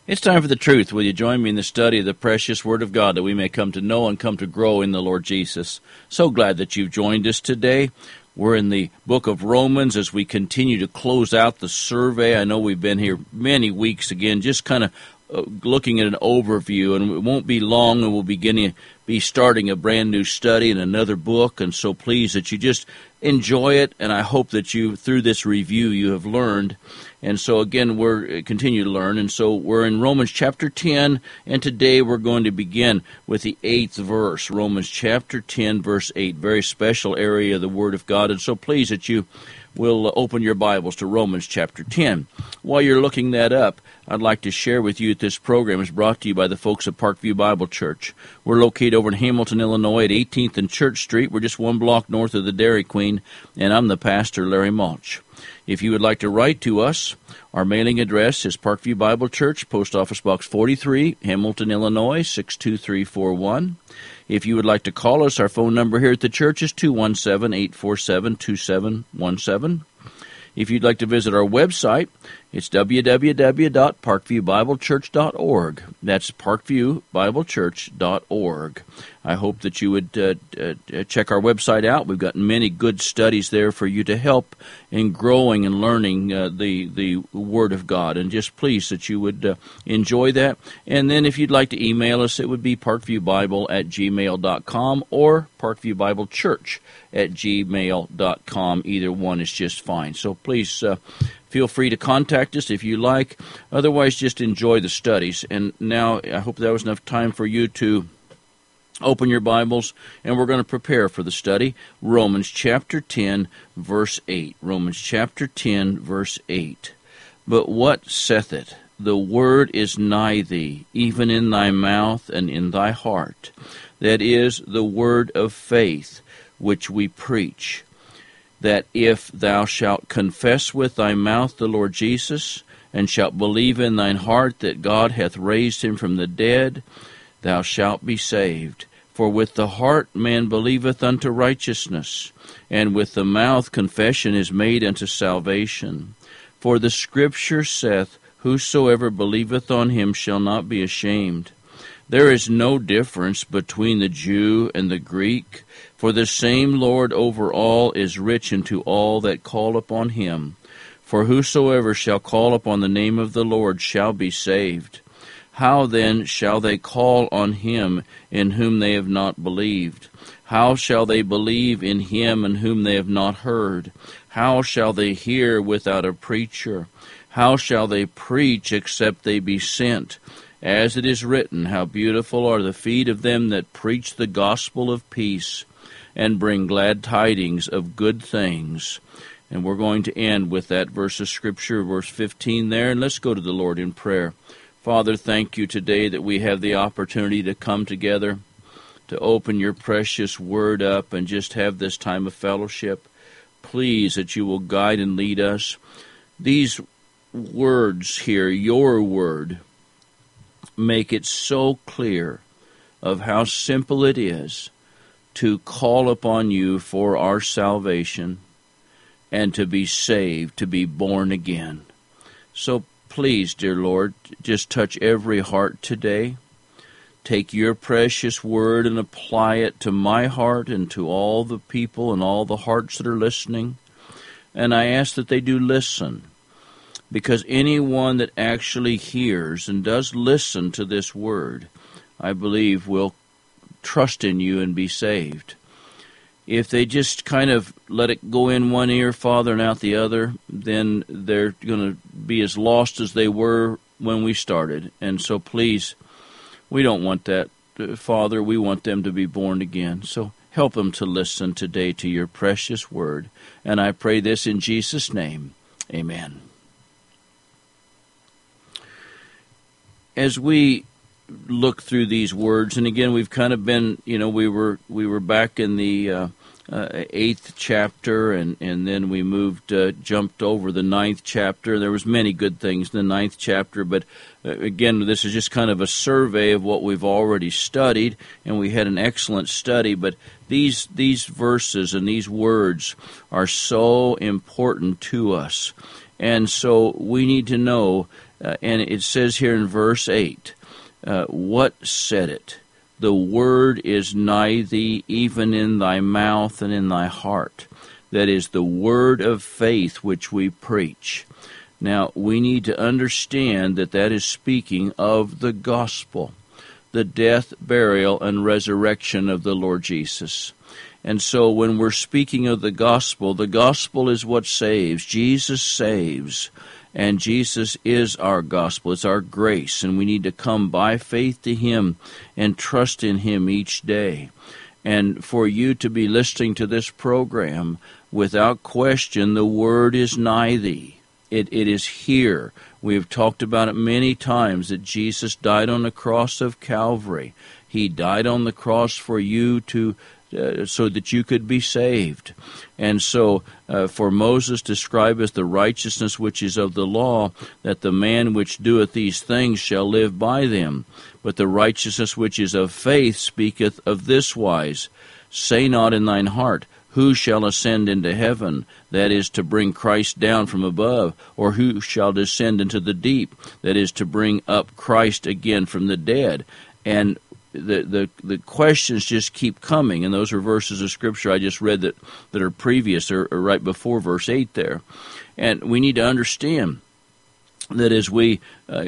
It's time for the truth. Will you join me in the study of the precious Word of God that we may come to know and come to grow in the Lord Jesus? So glad that you've joined us today. We're in the book of Romans as we continue to close out the survey. I know we've been here many weeks again, just kind of looking at an overview, and it won't be long, and we'll be starting a brand new study in another book, and so please that you just enjoy it, and I hope that you, through this review, you have learned. And so again, we're continue to learn, and so we're in Romans chapter 10, and today we're going to begin with the 8th verse, Romans chapter 10, verse 8, very special area of the Word of God, and so please that you will open your Bibles to Romans chapter 10. While you're looking that up, I'd like to share with you that this program is brought to you by the folks at Parkview Bible Church. We're located over in Hamilton, Illinois at 18th and Church Street. We're just one block north of the Dairy Queen, and I'm the pastor, Larry Mulch. If you would like to write to us, our mailing address is Parkview Bible Church, Post Office Box 43, Hamilton, Illinois, 62341. If you would like to call us, our phone number here at the church is 217-847-2717. If you'd like to visit our website, it's www.parkviewbiblechurch.org. That's parkviewbiblechurch.org. I hope that you would check our website out. We've got many good studies there for you to help in growing and learning the Word of God. And just please that you would enjoy that. And then if you'd like to email us, it would be parkviewbible@gmail.com or parkviewbiblechurch@gmail.com. Either one is just fine. So please feel free to contact us if you like. Otherwise, just enjoy the studies. And now I hope that was enough time for you to open your Bibles, and we're going to prepare for the study. Romans chapter 10, verse 8. Romans chapter 10, verse 8. But what saith it? The word is nigh thee, even in thy mouth and in thy heart. That is the word of faith which we preach. That if thou shalt confess with thy mouth the Lord Jesus, and shalt believe in thine heart that God hath raised him from the dead, thou shalt be saved. For with the heart man believeth unto righteousness, and with the mouth confession is made unto salvation. For the Scripture saith, Whosoever believeth on him shall not be ashamed. There is no difference between the Jew and the Greek, for the same Lord over all is rich unto all that call upon him. For whosoever shall call upon the name of the Lord shall be saved. How then shall they call on him in whom they have not believed? How shall they believe in him in whom they have not heard? How shall they hear without a preacher? How shall they preach except they be sent? As it is written, How beautiful are the feet of them that preach the gospel of peace, and bring glad tidings of good things. And we're going to end with that verse of Scripture, verse 15 there, and let's go to the Lord in prayer. Father, thank you today that we have the opportunity to come together, to open your precious word up and just have this time of fellowship. Please that you will guide and lead us. These words here, your word, make it so clear of how simple it is to call upon you for our salvation and to be saved, to be born again. So please, dear Lord, just touch every heart today. Take your precious word and apply it to my heart and to all the people and all the hearts that are listening. And I ask that they do listen, because anyone that actually hears and does listen to this word, I believe will trust in you and be saved. If they just kind of let it go in one ear, Father, and out the other, then they're going to be as lost as they were when we started. And so please, we don't want that, Father. We want them to be born again. So help them to listen today to your precious word. And I pray this in Jesus' name. Amen. As we look through these words, and again, we've kind of been, we were back in the 8th chapter, and then we jumped over the 9th chapter. There was many good things in the 9th chapter, but again, this is just kind of a survey of what we've already studied, and we had an excellent study, but these verses and these words are so important to us, and so we need to know And it says here in verse 8, what said it? The word is nigh thee, even in thy mouth and in thy heart. That is the word of faith which we preach. Now, we need to understand that that is speaking of the gospel, the death, burial, and resurrection of the Lord Jesus. And so when we're speaking of the gospel is what saves. Jesus saves, and Jesus is our gospel. It's our grace, and we need to come by faith to Him and trust in Him each day. And for you to be listening to this program, without question, the word is nigh thee. It is here. We have talked about it many times that Jesus died on the cross of Calvary. He died on the cross for you so that you could be saved. And so for Moses describeth the righteousness which is of the law, that the man which doeth these things shall live by them. But the righteousness which is of faith speaketh of this wise, say not in thine heart, who shall ascend into heaven, that is, to bring Christ down from above, or who shall descend into the deep, that is, to bring up Christ again from the dead. And the questions just keep coming, and those are verses of Scripture I just read that are previous, or right before verse 8 there. And we need to understand that as we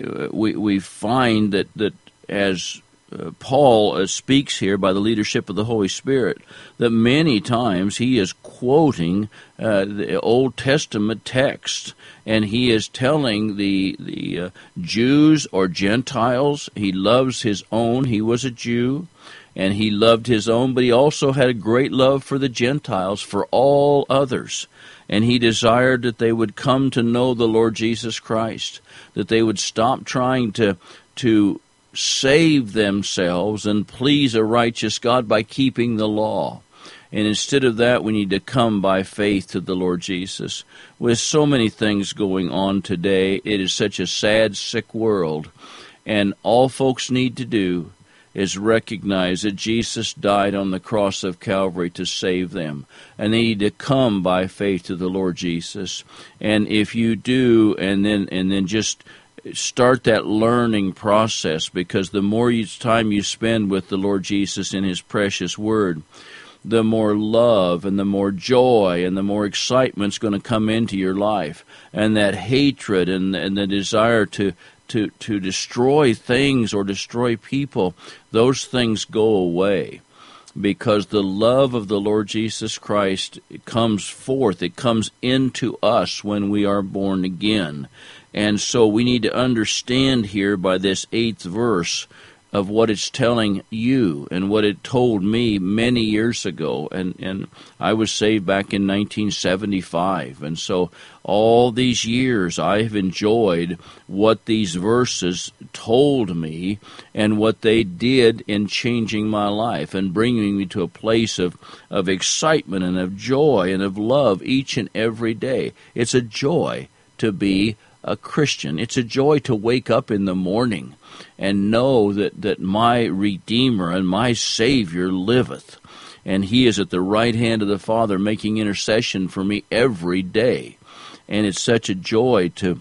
find that as Paul speaks here by the leadership of the Holy Spirit, that many times he is quoting the Old Testament text, and he is telling the Jews or Gentiles, he loves his own. He was a Jew, and he loved his own, but he also had a great love for the Gentiles, for all others. And he desired that they would come to know the Lord Jesus Christ, that they would stop trying to save themselves and please a righteous God by keeping the law. And instead of that, we need to come by faith to the Lord Jesus. With so many things going on today, it is such a sad, sick world. And all folks need to do is recognize that Jesus died on the cross of Calvary to save them. And they need to come by faith to the Lord Jesus. And if you do, and then just start that learning process, because the more time you spend with the Lord Jesus in His precious Word, the more love and the more joy and the more excitement's going to come into your life. And that hatred and the desire to destroy things or destroy people, those things go away. Because the love of the Lord Jesus Christ comes forth, it comes into us when we are born again. And so we need to understand here by this 8th verse of what it's telling you and what it told me many years ago. And I was saved back in 1975. And so all these years I have enjoyed what these verses told me and what they did in changing my life and bringing me to a place of excitement and of joy and of love each and every day. It's a joy to be a Christian. It's a joy to wake up in the morning and know that my Redeemer and my Savior liveth, and He is at the right hand of the Father making intercession for me every day. And it's such a joy to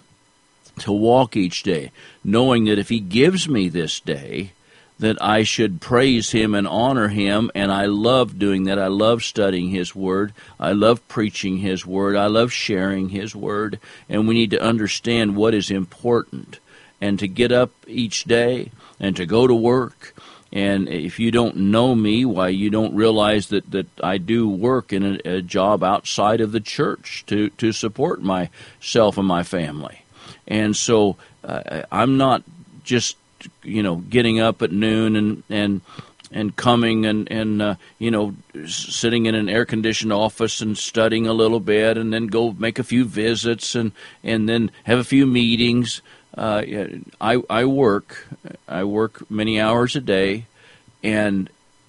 walk each day, knowing that if He gives me this day, that I should praise Him and honor Him, and I love doing that. I love studying His Word. I love preaching His Word. I love sharing His Word, and we need to understand what is important, and to get up each day, and to go to work. And if you don't know me, why, you don't realize that I do work in a job outside of the church to support myself and my family. And so I'm not just getting up at noon and coming and sitting in an air-conditioned office and studying a little bit, and then go make a few visits and then have a few meetings. I work many hours a day, and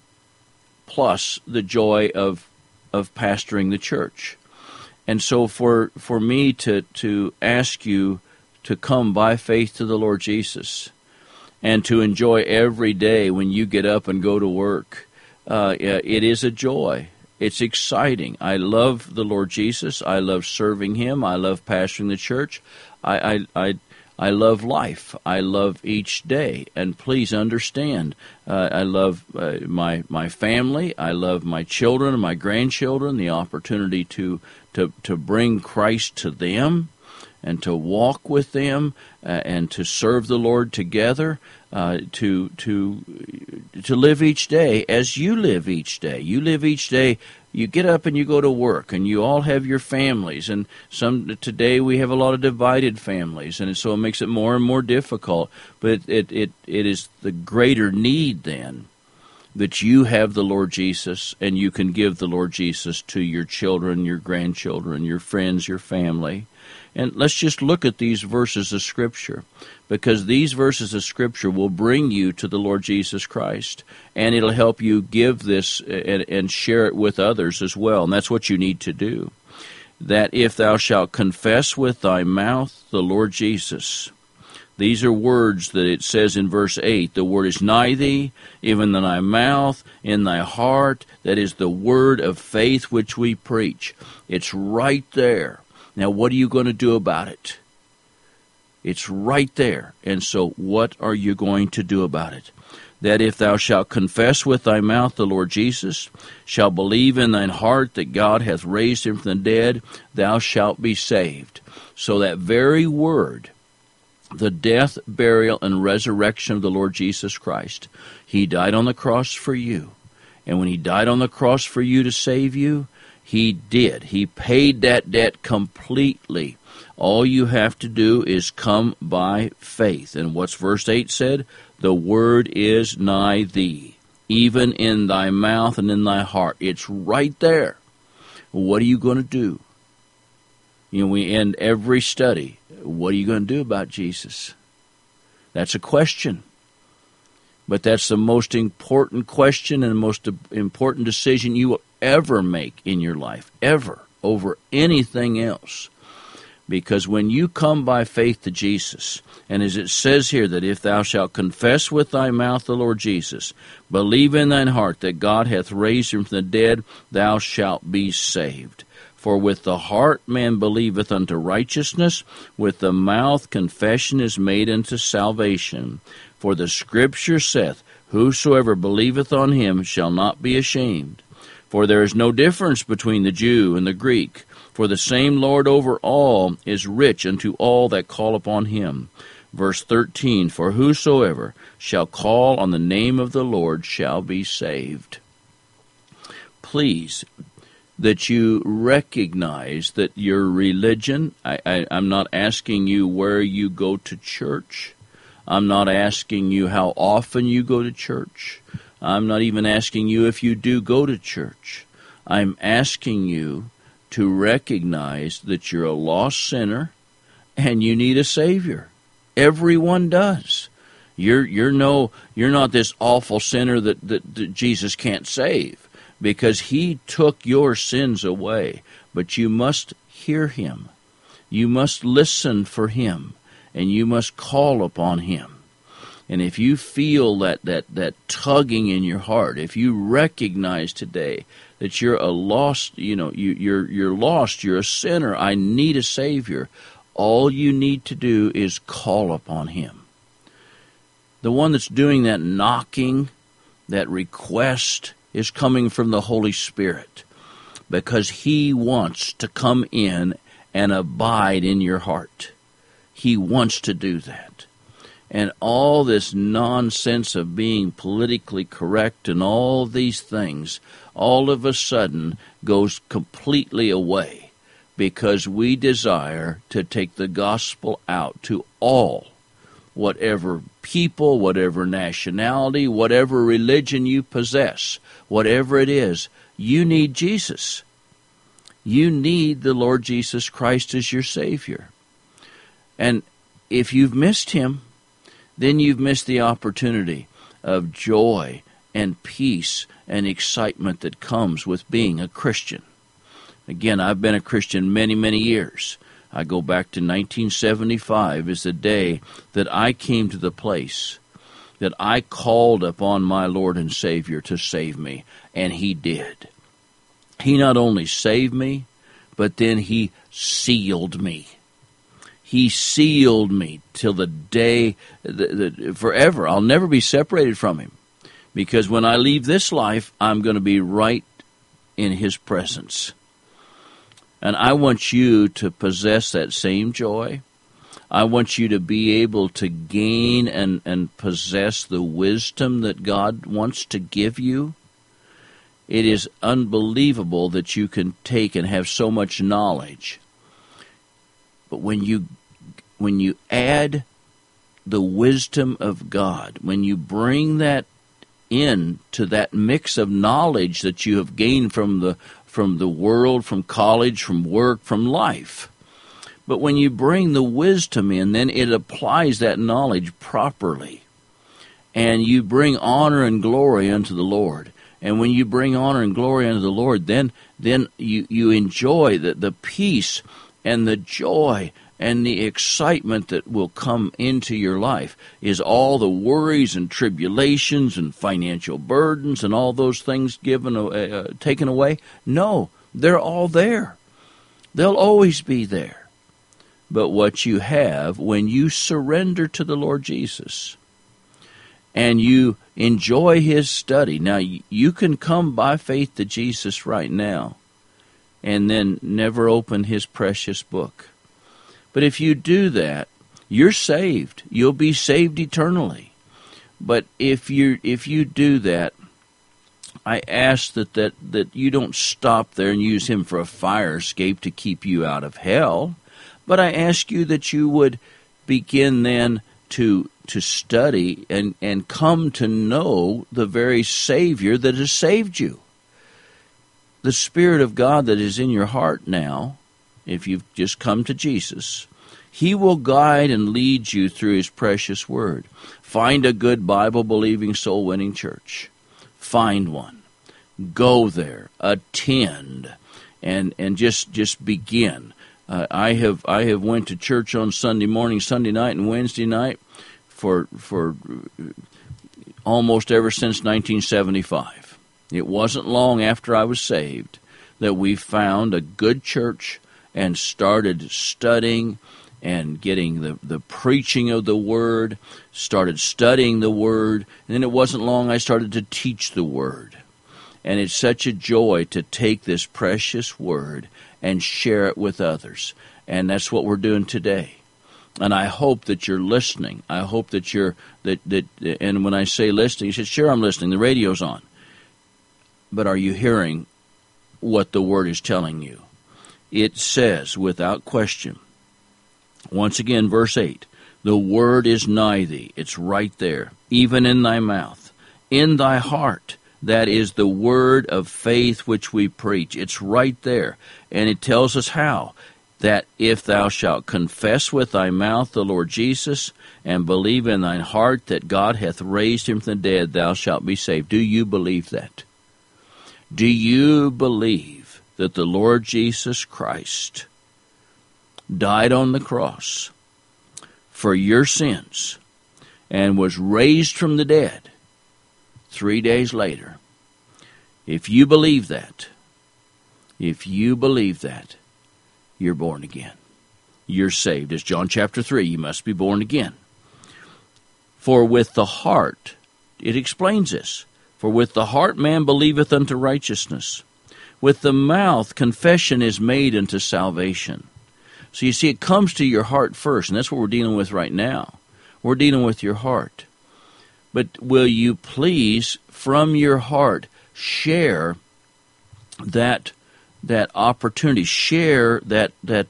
plus the joy of pastoring the church. And so for me to ask you to come by faith to the Lord Jesus, and to enjoy every day when you get up and go to work, it is a joy. It's exciting. I love the Lord Jesus. I love serving Him. I love pastoring the church. I I love life. I love each day. And please understand, I love my family. I love my children and my grandchildren, the opportunity to bring Christ to them and to walk with them and to serve the Lord together, to live each day as you live each day. You live each day. You get up and you go to work, and you all have your families. And today we have a lot of divided families, and so it makes it more and more difficult. But it is the greater need then that you have the Lord Jesus, and you can give the Lord Jesus to your children, your grandchildren, your friends, your family. And let's just look at these verses of Scripture, because these verses of Scripture will bring you to the Lord Jesus Christ, and it'll help you give this and share it with others as well. And that's what you need to do. That if thou shalt confess with thy mouth the Lord Jesus. These are words that it says in verse 8, the word is nigh thee, even in thy mouth, in thy heart. That is the word of faith which we preach. It's right there. Now, what are you going to do about it? It's right there. And so, what are you going to do about it? That if thou shalt confess with thy mouth the Lord Jesus, shalt believe in thine heart that God hath raised him from the dead, thou shalt be saved. So that very word, the death, burial, and resurrection of the Lord Jesus Christ, he died on the cross for you. And when he died on the cross for you to save you, he did. He paid that debt completely. All you have to do is come by faith. And what's verse 8 said? The word is nigh thee, even in thy mouth and in thy heart. It's right there. What are you going to do? You know, we end every study. What are you going to do about Jesus? That's a question. But that's the most important question and the most important decision you will ever make in your life, ever, over anything else. Because when you come by faith to Jesus, and as it says here, that if thou shalt confess with thy mouth the Lord Jesus, believe in thine heart that God hath raised him from the dead, thou shalt be saved. For with the heart man believeth unto righteousness, with the mouth confession is made unto salvation. For the Scripture saith, whosoever believeth on him shall not be ashamed. For there is no difference between the Jew and the Greek, for the same Lord over all is rich unto all that call upon him. Verse 13, for whosoever shall call on the name of the Lord shall be saved. Please, that you recognize that your religion, I'm not asking you where you go to church. I'm not asking you how often you go to church. I'm not even asking you if you do go to church. I'm asking you to recognize that you're a lost sinner and you need a Savior. Everyone does. You're not this awful sinner that Jesus can't save, because he took your sins away. But you must hear him. You must listen for him, and you must call upon him. And if you feel that tugging in your heart, if you recognize today that you're a lost, you're lost, you're a sinner, I need a Savior, all you need to do is call upon him. The one that's doing that knocking, that request, is coming from the Holy Spirit, because he wants to come in and abide in your heart. He wants to do that. And all this nonsense of being politically correct and all these things all of a sudden goes completely away, because we desire to take the gospel out to all, whatever people, whatever nationality, whatever religion you possess, whatever it is. You need Jesus. You need the Lord Jesus Christ as your Savior. And if you've missed him, then you've missed the opportunity of joy and peace and excitement that comes with being a Christian. Again, I've been a Christian many, many years. I go back to 1975 as the day that I came to the place that I called upon my Lord and Savior to save me, and he did. He not only saved me, but then he sealed me. He sealed me till the day, forever. I'll never be separated from Him. Because when I leave this life, I'm going to be right in His presence. And I want you to possess that same joy. I want you to be able to gain and possess the wisdom that God wants to give you. It is unbelievable that you can take and have so much knowledge. But when you add the wisdom of God, when you bring that into that mix of knowledge that you have gained from the world, from college, from work, from life, but when you bring the wisdom in, then it applies that knowledge properly. And you bring honor and glory unto the Lord. And when you bring honor and glory unto the Lord, then you enjoy the peace and the joy and the excitement that will come into your life. Is all the worries and tribulations and financial burdens and all those things taken away? No, they're all there. They'll always be there. But what you have when you surrender to the Lord Jesus and you enjoy His study. Now, you can come by faith to Jesus right now and then never open His precious book. But if you do that, you're saved. You'll be saved eternally. But if you do that, I ask that you don't stop there and use Him for a fire escape to keep you out of hell. But I ask you that you would begin then to study and come to know the very Savior that has saved you. The Spirit of God that is in your heart now, if you've just come to Jesus, He will guide and lead you through His precious Word. Find a good Bible-believing, soul-winning church. Find one. Go there. Attend. And just begin. I have went to church on Sunday morning, Sunday night, and Wednesday night for almost ever since 1975. It wasn't long after I was saved that we found a good church and started studying and getting the preaching of the Word, started studying the Word, and then it wasn't long I started to teach the Word. And it's such a joy to take this precious Word and share it with others. And that's what we're doing today. And I hope that you're listening. I hope that and when I say listening, you said, sure, I'm listening. The radio's on. But are you hearing what the Word is telling you? It says, without question, once again, verse 8, the Word is nigh thee. It's right there, even in thy mouth, in thy heart. That is the word of faith which we preach. It's right there. And it tells us how. That if thou shalt confess with thy mouth the Lord Jesus, and believe in thine heart that God hath raised Him from the dead, thou shalt be saved. Do you believe that? Do you believe that the Lord Jesus Christ died on the cross for your sins and was raised from the dead 3 days later? If you believe that, you're born again. You're saved. As John chapter 3, you must be born again. For with the heart, it explains this, for with the heart man believeth unto righteousness. With the mouth confession is made unto salvation. So you see, it comes to your heart first, and that's what we're dealing with right now. We're dealing with your heart. But will you please, from your heart, share that opportunity, share the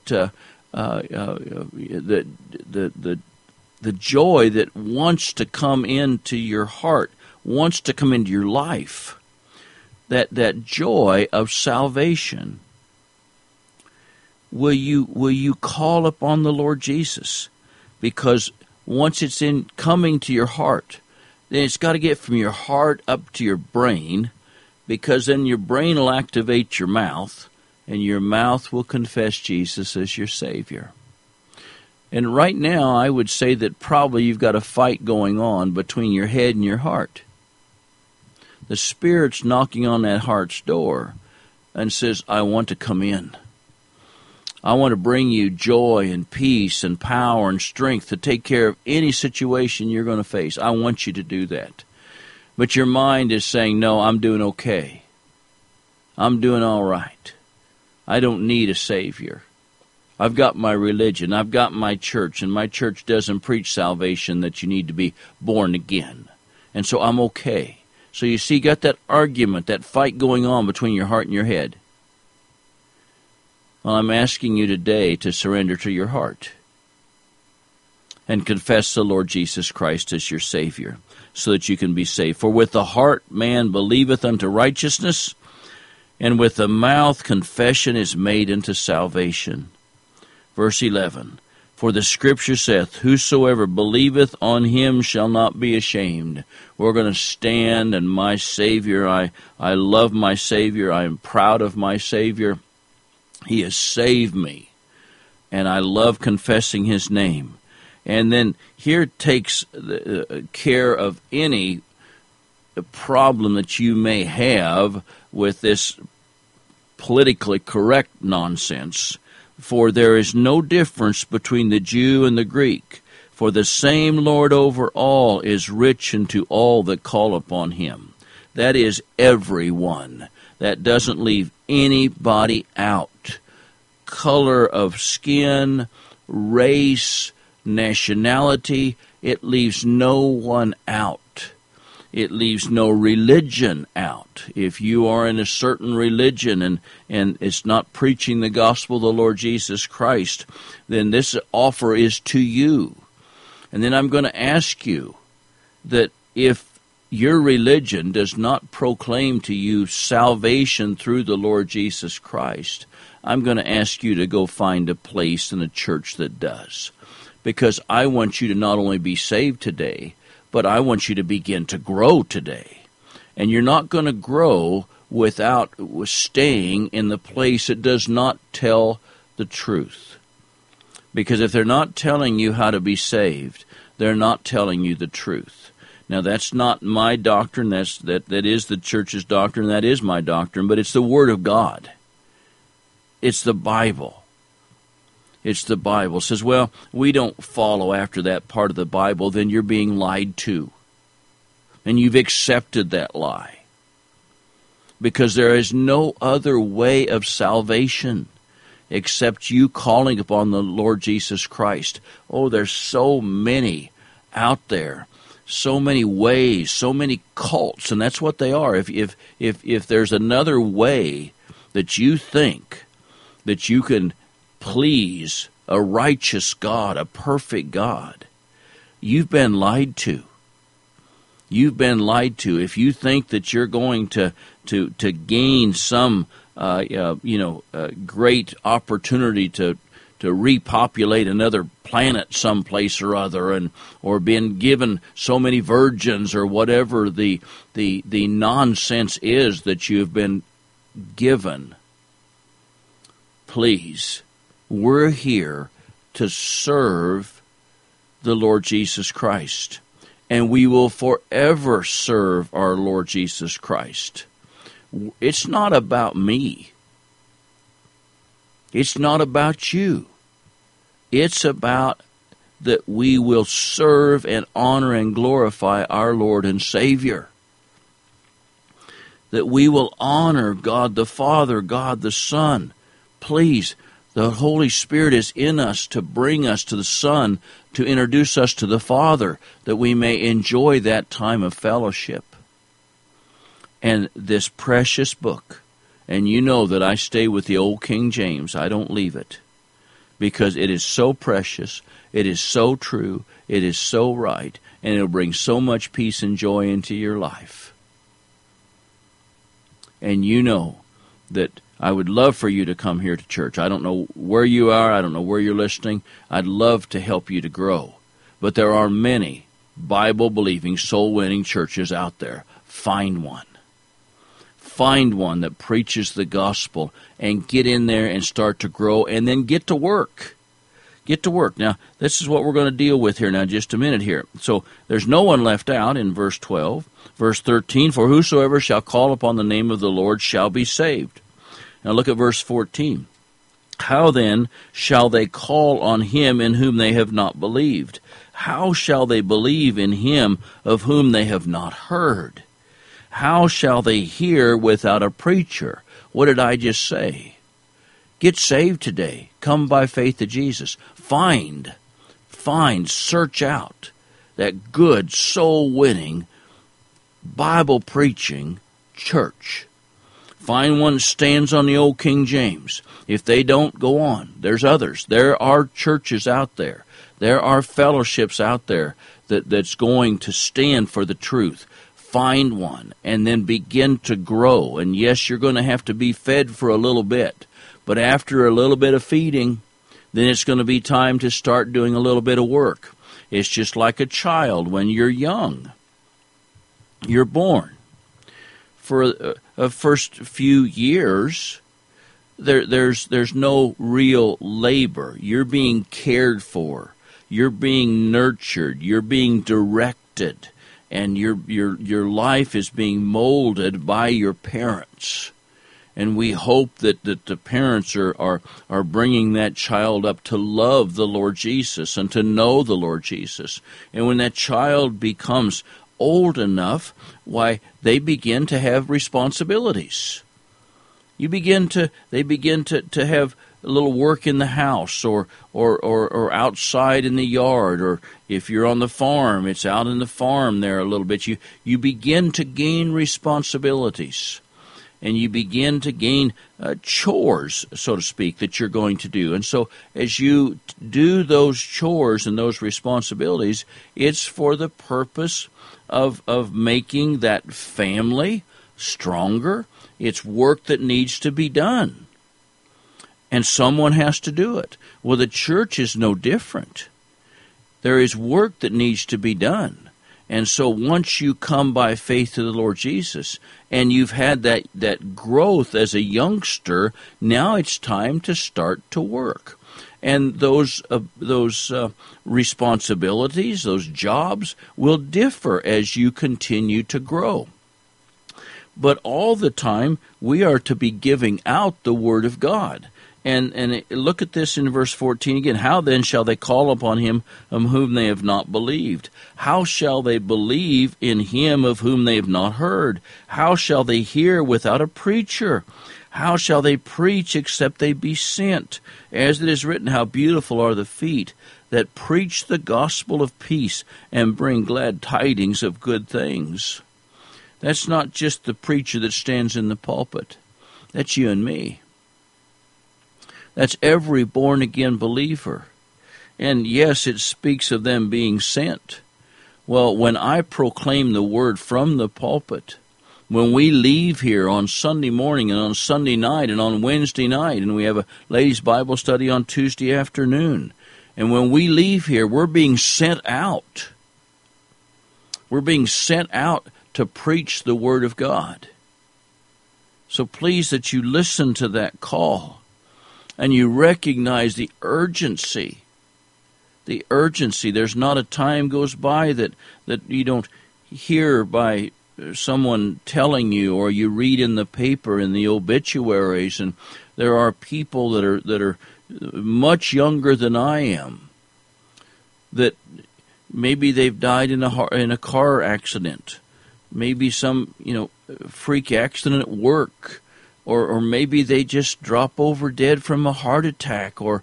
joy that wants to come into your heart, wants to come into your life, that joy of salvation. Will you call upon the Lord Jesus? Because once it's in coming to your heart, then it's got to get from your heart up to your brain, because then your brain will activate your mouth, and your mouth will confess Jesus as your Savior. And right now, I would say that probably you've got a fight going on between your head and your heart. The Spirit's knocking on that heart's door and says, I want to come in. I want to bring you joy and peace and power and strength to take care of any situation you're going to face. I want you to do that. But your mind is saying, no, I'm doing okay. I'm doing all right. I don't need a Savior. I've got my religion. I've got my church, and my church doesn't preach salvation, that you need to be born again. And so I'm okay. So you see, you got that argument, that fight going on between your heart and your head. Well, I'm asking you today to surrender to your heart and confess the Lord Jesus Christ as your Savior so that you can be saved. For with the heart man believeth unto righteousness, and with the mouth confession is made unto salvation. Verse 11, for the Scripture saith, whosoever believeth on him shall not be ashamed. We're going to stand, and my Savior, I love my Savior. I am proud of my Savior. He has saved me, and I love confessing His name. And then here takes care of any problem that you may have with this politically correct nonsense. For there is no difference between the Jew and the Greek. For the same Lord over all is rich unto all that call upon Him. That is everyone. That doesn't leave anybody out. Color of skin, race, nationality, it leaves no one out. It leaves no religion out. If you are in a certain religion and it's not preaching the gospel of the Lord Jesus Christ, then this offer is to you. And then I'm going to ask you that if your religion does not proclaim to you salvation through the Lord Jesus Christ, I'm going to ask you to go find a place in a church that does. Because I want you to not only be saved today, but I want you to begin to grow today. And you're not going to grow without staying in the place that does not tell the truth. Because if they're not telling you how to be saved, they're not telling you the truth. Now, that's not my doctrine. That is the church's doctrine. That is my doctrine. But it's the Word of God. It's the Bible. It's the Bible. It says, well, we don't follow after that part of the Bible, then you're being lied to. And you've accepted that lie. Because there is no other way of salvation except you calling upon the Lord Jesus Christ. Oh, there's so many out there. So many ways, so many cults, and that's what they are. If there's another way that you think that you can please a righteous God, a perfect God, you've been lied to. You've been lied to. If you think that you're going to gain some great opportunity to repopulate another planet someplace or other, or been given so many virgins or whatever the nonsense is that you've been given, please, we're here to serve the Lord Jesus Christ. And we will forever serve our Lord Jesus Christ. It's not about me. It's not about you. It's about that we will serve and honor and glorify our Lord and Savior. That we will honor God the Father, God the Son. Please, the Holy Spirit is in us to bring us to the Son, to introduce us to the Father, that we may enjoy that time of fellowship. And this precious book, and you know that I stay with the old King James, I don't leave it, because it is so precious, it is so true, it is so right, and it'll bring so much peace and joy into your life. And you know that I would love for you to come here to church. I don't know where you are. I don't know where you're listening. I'd love to help you to grow. But there are many Bible-believing, soul-winning churches out there. Find one. Find one that preaches the gospel and get in there and start to grow and then get to work. Get to work. Now, this is what we're going to deal with here now, just a minute here. So, there's no one left out in verse 12. Verse 13, for whosoever shall call upon the name of the Lord shall be saved. Now look at verse 14. How then shall they call on him in whom they have not believed? How shall they believe in him of whom they have not heard? How shall they hear without a preacher? What did I just say? Get saved today. Come by faith to Jesus. Find, search out that good, soul-winning, Bible-preaching church. Find one that stands on the old King James. If they don't, go on. There's others. There are churches out there. There are fellowships out there that's going to stand for the truth. Find one and then begin to grow. And yes, you're going to have to be fed for a little bit. But after a little bit of feeding, then it's going to be time to start doing a little bit of work. It's just like a child when you're young. You're born. For the first few years, there's no real labor. You're being cared for. You're being nurtured. You're being directed. And your life is being molded by your parents. And we hope that the parents are bringing that child up to love the Lord Jesus and to know the Lord Jesus. And when that child becomes old enough, why, they begin to have responsibilities. They begin to have a little work in the house or outside in the yard, or if you're on the farm, it's out in the farm there a little bit. You begin to gain responsibilities. And you begin to gain chores, so to speak, that you're going to do. And so as you do those chores and those responsibilities, it's for the purpose of making that family stronger. It's work that needs to be done. And someone has to do it. Well, the church is no different. There is work that needs to be done. And so once you come by faith to the Lord Jesus, and you've had that growth as a youngster, now it's time to start to work. And those responsibilities, those jobs, will differ as you continue to grow. But all the time, we are to be giving out the Word of God. And look at this in verse 14 again. How then shall they call upon him of whom they have not believed? How shall they believe in him of whom they have not heard? How shall they hear without a preacher? How shall they preach except they be sent? As it is written, how beautiful are the feet that preach the gospel of peace and bring glad tidings of good things. That's not just the preacher that stands in the pulpit. That's you and me. That's every born-again believer. And yes, it speaks of them being sent. Well, when I proclaim the word from the pulpit, when we leave here on Sunday morning and on Sunday night and on Wednesday night, and we have a ladies' Bible study on Tuesday afternoon, and when we leave here, we're being sent out. We're being sent out to preach the Word of God. So please that you listen to that call. And you recognize the urgency. The urgency. There's not a time goes by that you don't hear by someone telling you, or you read in the paper in the obituaries, and there are people that are much younger than I am, that maybe they've died in a car accident, maybe some freak accident at work. Or maybe they just drop over dead from a heart attack, or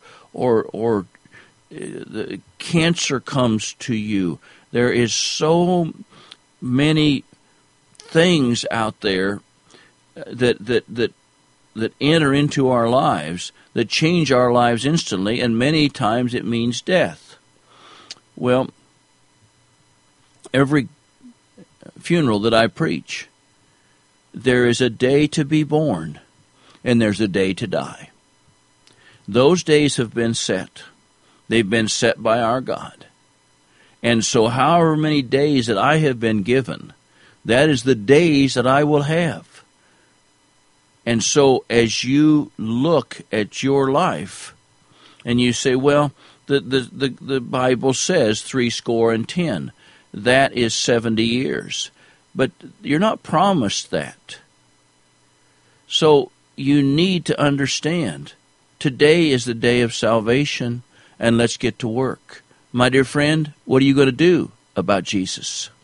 the cancer comes to you. There is so many things out there that enter into our lives, that change our lives instantly, and many times it means death. Well, every funeral that I preach, there is a day to be born, and there's a day to die. Those days have been set. They've been set by our God. And so however many days that I have been given, that is the days that I will have. And so as you look at your life, and you say, well, the Bible says 70. That is 70 years. But you're not promised that. So you need to understand, Today is the day of salvation, and let's get to work. My dear friend, what are you going to do about Jesus?